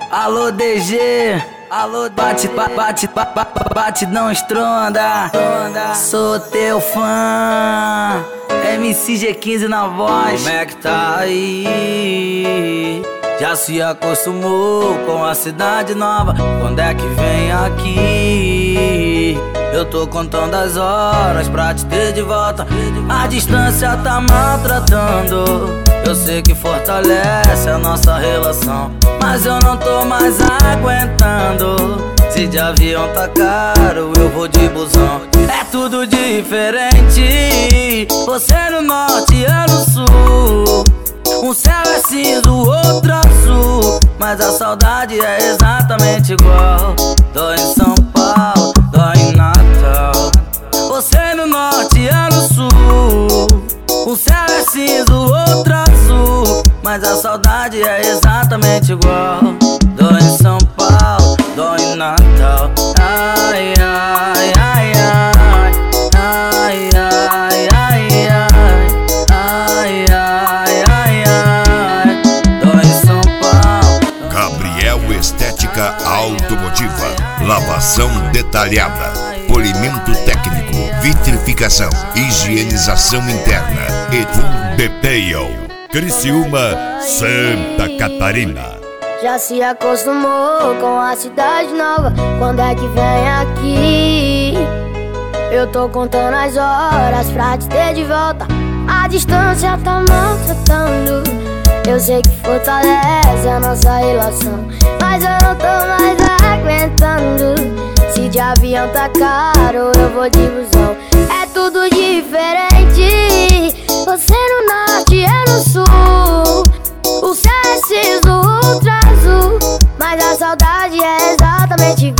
Alô DG, alô bate, bate, não estronda. Sou teu fã, MC G15 na voz. Como é que tá aí? Já se acostumou com a cidade nova? Quando é que vem aqui? Eu tô contando as horas pra te ter de volta. A distância tá maltratando. Eu sei que fortalece a nossa relação, mas eu não tô mais aguentando. Se de avião tá caro, eu vou de busão. É tudo diferente. Você no norte, eu no sul. Um céu é cinza, o outro azul, mas a saudade é exatamente igual. Dói em São Paulo, dói em Natal. Você no norte, eu no sul. Um céu é cinza, o outro azul, mas a saudade é exatamente igual. Dói em São Paulo, dói em Natal. Ai, ai, ai, ai. Ai, ai, ai, ai. Ai, ai, ai, ai. Dói em São Paulo. Gabriel Estética Automotiva. Lavação detalhada, polimento técnico, vitrificação, higienização interna e full detail. Criciúma, Santa Catarina. Já se acostumou com a cidade nova? Quando é que vem aqui? Eu tô contando as horas pra te ter de volta. A distância tá maltratando. Eu sei que fortalece a nossa relação, mas eu não tô mais aguentando. Se de avião tá caro, eu vou de busão. É tudo diferente. Você no norte, eu no sul. O céu é cinza, o outro azul, mas a saudade é exatamente igual.